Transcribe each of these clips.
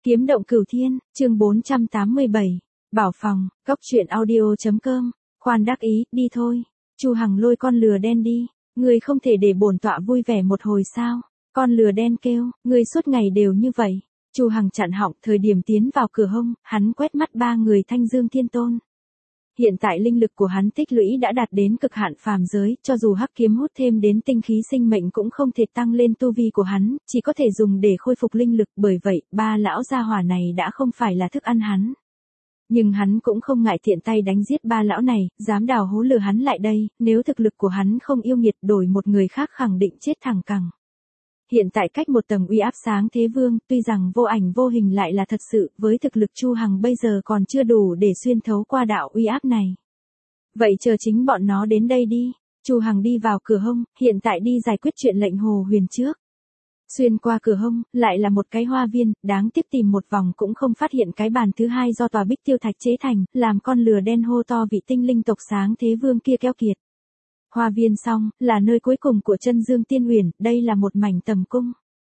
Kiếm động cửu thiên, chương 487. Bảo phòng, góc truyện audio.com. Khoan đắc ý, đi thôi. Chu Hằng lôi con lừa đen đi. Ngươi không thể để bổn tọa vui vẻ một hồi sao? Con lừa đen kêu, ngươi suốt ngày đều như vậy. Chu Hằng chặn họng, thời điểm tiến vào cửa hông, hắn quét mắt ba người Thanh Dương Thiên Tôn. Hiện tại linh lực của hắn tích lũy đã đạt đến cực hạn phàm giới, cho dù hắc kiếm hút thêm đến tinh khí sinh mệnh cũng không thể tăng lên tu vi của hắn, chỉ có thể dùng để khôi phục linh lực, bởi vậy, ba lão gia hỏa này đã không phải là thức ăn hắn. Nhưng hắn cũng không ngại tiện tay đánh giết ba lão này, dám đào hố lừa hắn lại đây, nếu thực lực của hắn không yêu nghiệt đổi một người khác khẳng định chết thẳng cẳng. Hiện tại cách một tầng uy áp sáng thế vương, tuy rằng vô ảnh vô hình lại là thật sự, với thực lực Chu Hằng bây giờ còn chưa đủ để xuyên thấu qua đạo uy áp này. Vậy chờ chính bọn nó đến đây đi. Chu Hằng đi vào cửa hông, hiện tại đi giải quyết chuyện lệnh Hồ Huyền trước. Xuyên qua cửa hông, lại là một cái hoa viên, đáng tiếc tìm một vòng cũng không phát hiện cái bàn thứ hai do tòa bích tiêu thạch chế thành, làm con lừa đen hô to vị tinh linh tộc sáng thế vương kia keo kiệt. Hoa viên xong, là nơi cuối cùng của chân dương tiên uyển, đây là một mảnh tầm cung.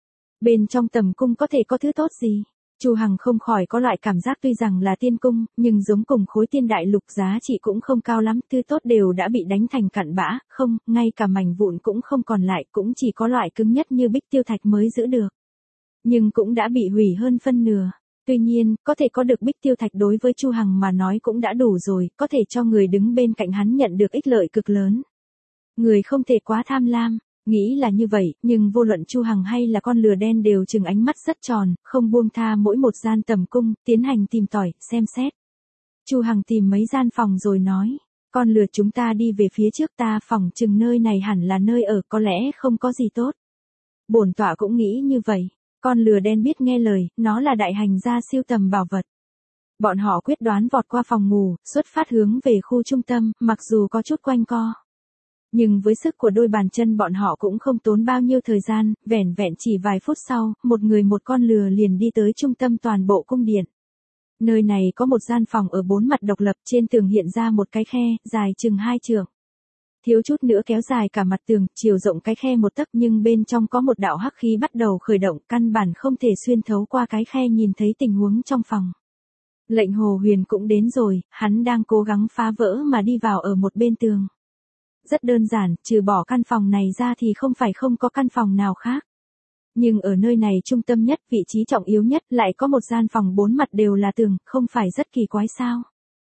Bên trong tầm cung có thể có thứ tốt gì? Chu Hằng không khỏi có loại cảm giác tuy rằng là tiên cung, nhưng giống cùng khối tiên đại lục giá trị cũng không cao lắm, thứ tốt đều đã bị đánh thành cặn bã, không, ngay cả mảnh vụn cũng không còn lại, cũng chỉ có loại cứng nhất như bích tiêu thạch mới giữ được. Nhưng cũng đã bị hủy hơn phân nửa. Tuy nhiên, có thể có được bích tiêu thạch đối với Chu Hằng mà nói cũng đã đủ rồi, có thể cho người đứng bên cạnh hắn nhận được ích lợi cực lớn. Người không thể quá tham lam, nghĩ là như vậy, nhưng vô luận Chu Hằng hay là con lừa đen đều trừng ánh mắt rất tròn, không buông tha mỗi một gian tầm cung, tiến hành tìm tòi, xem xét. Chu Hằng tìm mấy gian phòng rồi nói, con lừa chúng ta đi về phía trước, ta phỏng chừng nơi này hẳn là nơi ở, có lẽ không có gì tốt. Bổn tọa cũng nghĩ như vậy, con lừa đen biết nghe lời, nó là đại hành gia siêu tầm bảo vật. Bọn họ quyết đoán vọt qua phòng ngủ, xuất phát hướng về khu trung tâm, mặc dù có chút quanh co. Nhưng với sức của đôi bàn chân bọn họ cũng không tốn bao nhiêu thời gian, vẻn vẹn chỉ vài phút sau, một người một con lừa liền đi tới trung tâm toàn bộ cung điện. Nơi này có một gian phòng ở 4 mặt độc lập, trên tường hiện ra một cái khe, dài chừng 2 trượng. Thiếu chút nữa kéo dài cả mặt tường, chiều rộng cái khe 1 tấc nhưng bên trong có một đạo hắc khí bắt đầu khởi động, căn bản không thể xuyên thấu qua cái khe nhìn thấy tình huống trong phòng. Lệnh Hồ Huyền cũng đến rồi, hắn đang cố gắng phá vỡ mà đi vào ở một bên tường. Rất đơn giản, trừ bỏ căn phòng này ra thì không phải không có căn phòng nào khác. Nhưng ở nơi này trung tâm nhất, vị trí trọng yếu nhất lại có một gian phòng 4 mặt đều là tường, không phải rất kỳ quái sao?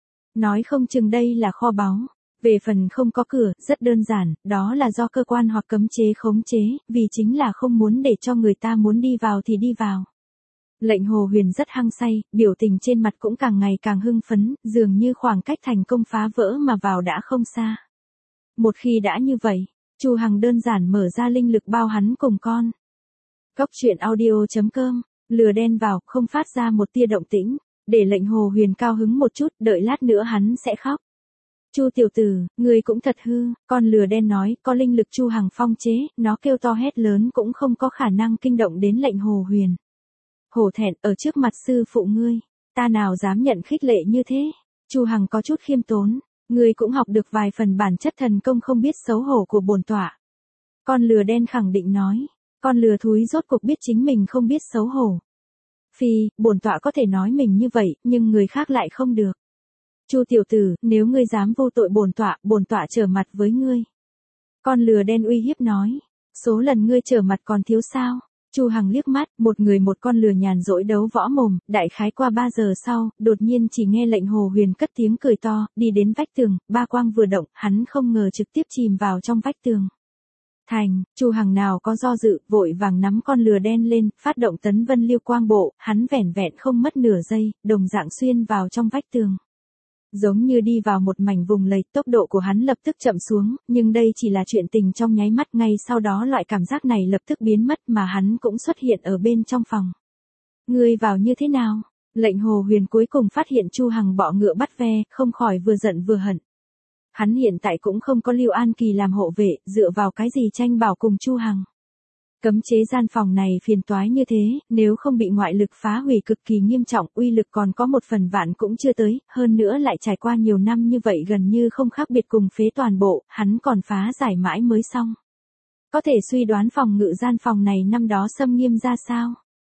Nói không chừng đây là kho báu. Về phần không có cửa, rất đơn giản, đó là do cơ quan hoặc cấm chế khống chế, vì chính là không muốn để cho người ta muốn đi vào thì đi vào. Lệnh Hồ Huyền rất hăng say, biểu tình trên mặt cũng càng ngày càng hưng phấn, dường như khoảng cách thành công phá vỡ mà vào đã không xa. Một khi đã như vậy, Chu Hằng đơn giản mở ra linh lực bao hắn cùng con. Góc truyện audio.com, lừa đen vào, không phát ra một tia động tĩnh, để lệnh Hồ Huyền cao hứng một chút, đợi lát nữa hắn sẽ khóc. Chu tiểu tử, ngươi cũng thật hư, con lừa đen nói, có linh lực Chu Hằng phong chế, nó kêu to hét lớn cũng không có khả năng kinh động đến lệnh Hồ Huyền. Hổ thẹn, ở trước mặt sư phụ ngươi, ta nào dám nhận khích lệ như thế. Chu Hằng có chút khiêm tốn. Ngươi cũng học được vài phần bản chất thần công không biết xấu hổ của bổn tọa. Con lừa đen khẳng định nói, con lừa thúi rốt cuộc biết chính mình không biết xấu hổ. Phi, bổn tọa có thể nói mình như vậy, nhưng người khác lại không được. Chu tiểu tử, nếu ngươi dám vô tội bổn tọa trở mặt với ngươi. Con lừa đen uy hiếp nói, số lần ngươi trở mặt còn thiếu sao? Chu Hằng liếc mắt, một người một con lừa nhàn rỗi đấu võ mồm, đại khái qua 3 giờ sau, đột nhiên chỉ nghe lệnh Hồ Huyền cất tiếng cười to, đi đến vách tường, ba quang vừa động, hắn không ngờ trực tiếp chìm vào trong vách tường. Thành, Chu Hằng nào có do dự, vội vàng nắm con lừa đen lên, phát động tấn vân liêu quang bộ, hắn vẻn vẹn không mất nửa giây, đồng dạng xuyên vào trong vách tường. Giống như đi vào một mảnh vùng lầy, tốc độ của hắn lập tức chậm xuống, nhưng đây chỉ là chuyện tình trong nháy mắt, ngay sau đó loại cảm giác này lập tức biến mất mà hắn cũng xuất hiện ở bên trong phòng. Ngươi vào như thế nào? Lệnh Hồ Huyền cuối cùng phát hiện Chu Hằng bọ ngựa bắt ve, không khỏi vừa giận vừa hận. Hắn hiện tại cũng không có Lưu An Kỳ làm hộ vệ, dựa vào cái gì tranh bảo cùng Chu Hằng. Cấm chế gian phòng này phiền toái như thế, nếu không bị ngoại lực phá hủy cực kỳ nghiêm trọng, uy lực còn có 1/1000 cũng chưa tới, hơn nữa lại trải qua nhiều năm như vậy gần như không khác biệt cùng phế toàn bộ, hắn còn phá giải mãi mới xong. Có thể suy đoán phòng ngự gian phòng này năm đó xâm nghiêm ra sao?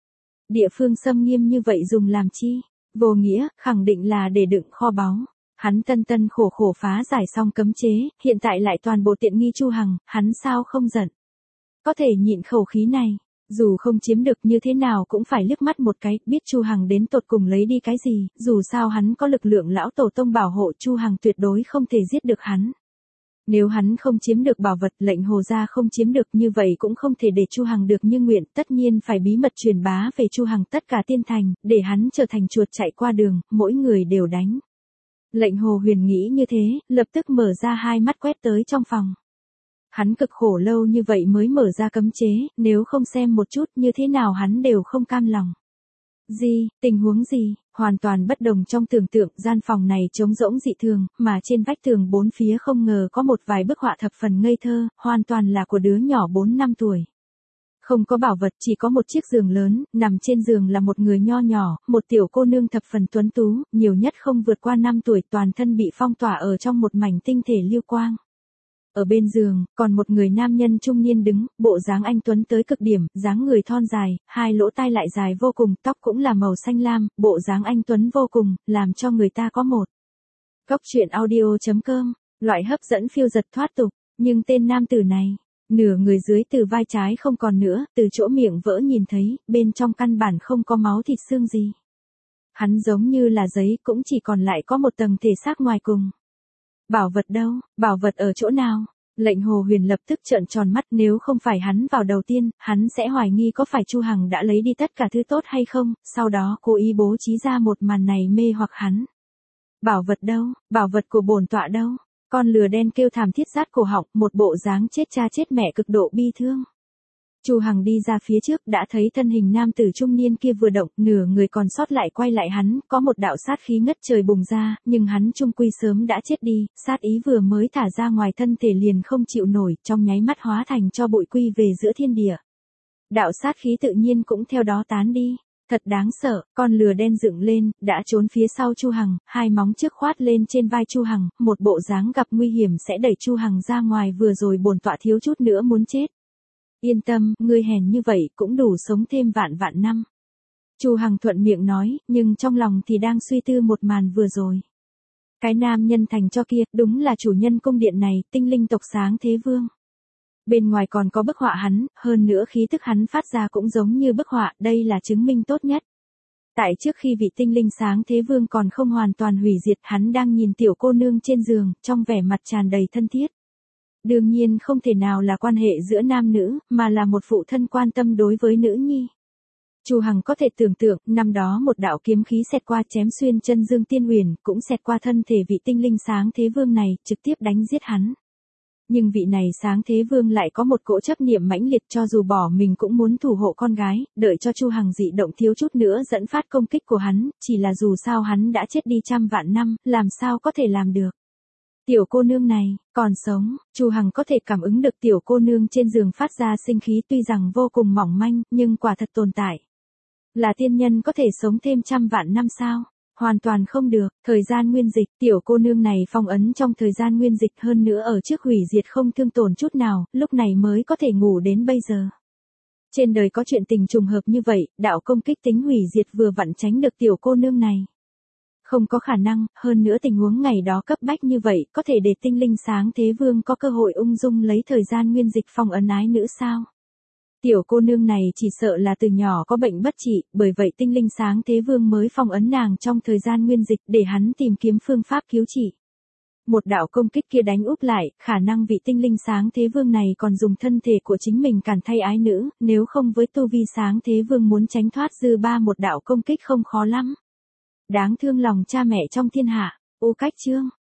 Địa phương xâm nghiêm như vậy dùng làm chi? Vô nghĩa, khẳng định là để đựng kho báu. Hắn tân tân khổ khổ phá giải xong cấm chế, hiện tại lại toàn bộ tiện nghi Chu Hằng, hắn sao không giận? Có thể nhịn khẩu khí này, dù không chiếm được như thế nào cũng phải liếc mắt một cái, biết Chu Hằng đến tột cùng lấy đi cái gì, dù sao hắn có lực lượng lão tổ tông bảo hộ, Chu Hằng tuyệt đối không thể giết được hắn. Nếu hắn không chiếm được bảo vật, lệnh Hồ gia không chiếm được, như vậy cũng không thể để Chu Hằng được như nguyện, tất nhiên phải bí mật truyền bá về Chu Hằng tất cả tiên thành, để hắn trở thành chuột chạy qua đường, mỗi người đều đánh. Lệnh Hồ Huyền nghĩ như thế, lập tức mở ra hai mắt quét tới trong phòng. Hắn cực khổ lâu như vậy mới mở ra cấm chế, nếu không xem một chút như thế nào hắn đều không cam lòng. Gì, tình huống gì, hoàn toàn bất đồng trong tưởng tượng, gian phòng này trống rỗng dị thường, mà trên vách tường bốn phía không ngờ có một vài bức họa thập phần ngây thơ, hoàn toàn là của đứa nhỏ 4 năm tuổi. Không có bảo vật, chỉ có một chiếc giường lớn, nằm trên giường là một người nho nhỏ, một tiểu cô nương thập phần tuấn tú, nhiều nhất không vượt qua 5 tuổi, toàn thân bị phong tỏa ở trong một mảnh tinh thể lưu quang. Ở bên giường, còn một người nam nhân trung niên đứng, bộ dáng anh tuấn tới cực điểm, dáng người thon dài, hai lỗ tai lại dài vô cùng, tóc cũng là màu xanh lam, bộ dáng anh tuấn vô cùng, làm cho người ta có một góc truyện audio.com, loại hấp dẫn phiêu giật thoát tục, nhưng tên nam tử này, nửa người dưới từ vai trái không còn nữa, từ chỗ miệng vỡ nhìn thấy, bên trong căn bản không có máu thịt xương gì. Hắn giống như là giấy, cũng chỉ còn lại có một tầng thể xác ngoài cùng. Bảo vật đâu, bảo vật ở chỗ nào? Lệnh Hồ Huyền lập tức trợn tròn mắt, nếu không phải hắn vào đầu tiên, hắn sẽ hoài nghi có phải Chu Hằng đã lấy đi tất cả thứ tốt hay không, sau đó cố ý bố trí ra một màn này mê hoặc hắn. Bảo vật đâu, bảo vật của bổn tọa đâu? Con lừa đen kêu thảm thiết rát cổ họng, một bộ dáng chết cha chết mẹ cực độ bi thương. Chu Hằng đi ra phía trước, đã thấy thân hình nam tử trung niên kia vừa động, nửa người còn sót lại quay lại hắn, có một đạo sát khí ngất trời bùng ra, nhưng hắn trung quy sớm đã chết đi, sát ý vừa mới thả ra ngoài thân thể liền không chịu nổi, trong nháy mắt hóa thành cho bụi quy về giữa thiên địa. Đạo sát khí tự nhiên cũng theo đó tán đi. Thật đáng sợ, con lừa đen dựng lên, đã trốn phía sau Chu Hằng, hai móng trước khoát lên trên vai Chu Hằng, một bộ dáng gặp nguy hiểm sẽ đẩy Chu Hằng ra ngoài, vừa rồi bổn tọa thiếu chút nữa muốn chết. Yên tâm, ngươi hèn như vậy cũng đủ sống thêm vạn vạn năm. Chu Hằng thuận miệng nói, nhưng trong lòng thì đang suy tư một màn vừa rồi. Cái nam nhân thành cho kia, đúng là chủ nhân cung điện này, tinh linh tộc Sáng Thế Vương. Bên ngoài còn có bức họa hắn, hơn nữa khí tức hắn phát ra cũng giống như bức họa, đây là chứng minh tốt nhất. Tại trước khi vị tinh linh Sáng Thế Vương còn không hoàn toàn hủy diệt, hắn đang nhìn tiểu cô nương trên giường, trong vẻ mặt tràn đầy thân thiết. Đương nhiên không thể nào là quan hệ giữa nam nữ, mà là một phụ thân quan tâm đối với nữ nhi. Chu Hằng có thể tưởng tượng, năm đó một đạo kiếm khí xẹt qua chém xuyên chân Dương Tiên Huyền, cũng xẹt qua thân thể vị tinh linh Sáng Thế Vương này, trực tiếp đánh giết hắn. Nhưng vị này Sáng Thế Vương lại có một cỗ chấp niệm mãnh liệt, cho dù bỏ mình cũng muốn thủ hộ con gái, đợi cho Chu Hằng dị động thiếu chút nữa dẫn phát công kích của hắn, chỉ là dù sao hắn đã chết đi trăm vạn năm, làm sao có thể làm được. Tiểu cô nương này, còn sống, Chu Hằng có thể cảm ứng được tiểu cô nương trên giường phát ra sinh khí, tuy rằng vô cùng mỏng manh, nhưng quả thật tồn tại. Là tiên nhân có thể sống thêm trăm vạn năm sao? Hoàn toàn không được, thời gian nguyên dịch, tiểu cô nương này phong ấn trong thời gian nguyên dịch, hơn nữa ở trước hủy diệt không thương tổn chút nào, lúc này mới có thể ngủ đến bây giờ. Trên đời có chuyện tình trùng hợp như vậy, đạo công kích tính hủy diệt vừa vặn tránh được tiểu cô nương này. Không có khả năng, hơn nữa tình huống ngày đó cấp bách như vậy, có thể để tinh linh Sáng Thế Vương có cơ hội ung dung lấy thời gian nguyên dịch phong ấn ái nữ sao? Tiểu cô nương này chỉ sợ là từ nhỏ có bệnh bất trị, bởi vậy tinh linh Sáng Thế Vương mới phong ấn nàng trong thời gian nguyên dịch để hắn tìm kiếm phương pháp cứu trị. Một đạo công kích kia đánh úp lại, khả năng vị tinh linh Sáng Thế Vương này còn dùng thân thể của chính mình cản thay ái nữ, nếu không với tu vi Sáng Thế Vương muốn tránh thoát dư ba một đạo công kích không khó lắm. Đáng thương lòng cha mẹ trong thiên hạ. Cách chương